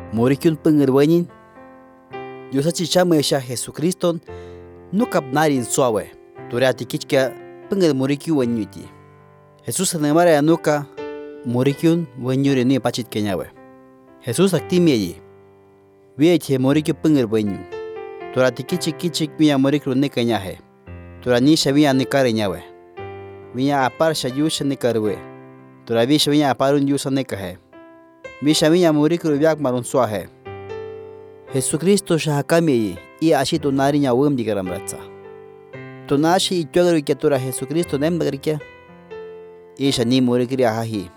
Morikyun pengir wanin. Yusachi chamesha Jesucristo nukap narin suave. Turati kichka pengir morikyu wanyuti. Jesús anemara anuka morikyun wanyuri ni pachit kenyawe. Jesús aktimi allí. Vieche morikyu pengir wanyu. Turati kichik viña morikru ni kenyaje. Turanisha viña ni kareñawe. Viña apar shayusha ni karwe. Turavisha viña aparun yusa ni kaje. Visha viña morikru viak marun suaje. Jesucristo shahakami y ashi tunariña wum digaramratsa. Tunashi ituagru kiatura Jesucristo nemdagrikia. Isha ni morikri ahahi.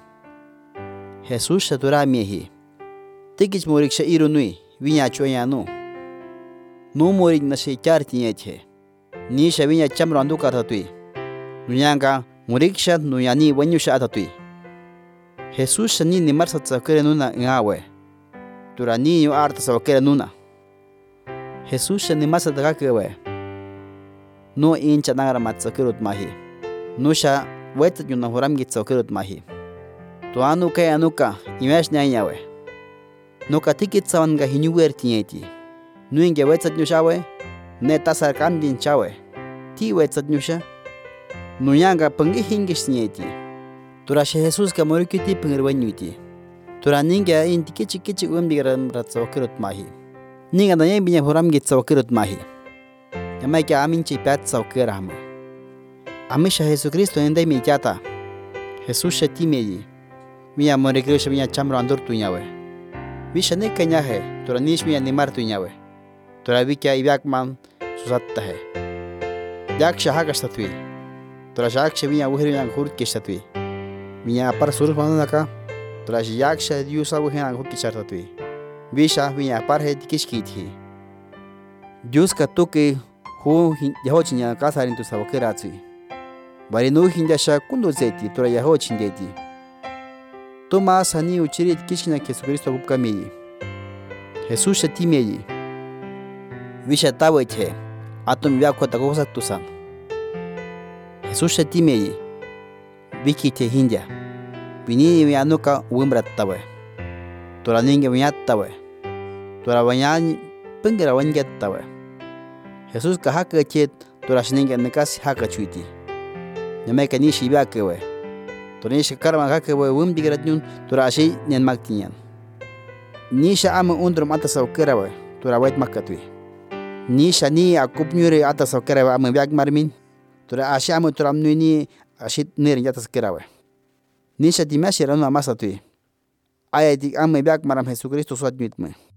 Jesús shaturamihi. Tikich moriksha irunui viña chuayanu. No morik na shechar tiñeche. Ni sha viña chamro anduka tatui. Nuñanga moriksha nuyani wanyusha atatui. Jesús shani ni marsa tsakere nuna ngawe. Turani yu arta sawakere nuna. Jesús shani marsa tagakewe. No incha nangara matsakerut mahi. Nusha wetat yuna huramgit sawakerut mahi. Tuanu kaya anuka imesh nyawe. Nuka tikit sawanga hinyuwer tiñeti. Nuinge wetat nyushawe. Ne tasar kandin chawe. Ti wetat nyusha. Nuyanga pengi hingish tiñeti. Turashe Jesús ka morikiti pengir wanyuti. Turaninga inti kichik umdigaram ratsawakirut mahi. Ninga na binya huramgit sawakirut mahi. Yamaika aminchi pat sawakirahma. Amisha Jesucristo endai mi kyata. Jesús shatimi. Viña morikrisha viña chamro andur tuñawe. Visha ne kanyahe. Turanish viña nimar tuñawe. Turavikia ibyakman susattahe. Yaksha hakastatui. Turashaksha viña wuhiriñang hurkishatui. Viña apar surus manunaka. Tras yaksha diusa wuhinang hukishartatui. Visha viña apar hetikishkiti. Diuska tuki hu yahochinya kasarin tu sawakiratsui. Barinu hinjasha kundulzeti tura yahochindeti. Toma sani uchirit kishkina Jesucristo gupkamiyi. Jesús shatimiyi. Visha taweche. Atum vyakota gusatusan. Jesús shatimiyi. Vikite hinja. Vinini vianuka wimbrat tawe. Tura ninge viñat tawe. Tura vañani pengira wanget tawe. Jesús ka haka chet tura shninge nekas haka chuiti. Nyameka nishi viakewe. Tura nishi karma hakewe wimdigrat nyun tura ashi nyan maktinyan. Nisha ama undrum atasaw kerawe tura wait makatwi. Nisha ni akup nyuri atasaw kerawe ama viak marmin. Tura ashi ama turam nuni ashit nirin yatas kerawe. Nisha dimashi ranu amasatui. Ayati ama viak maram Jesucristo suat mitme.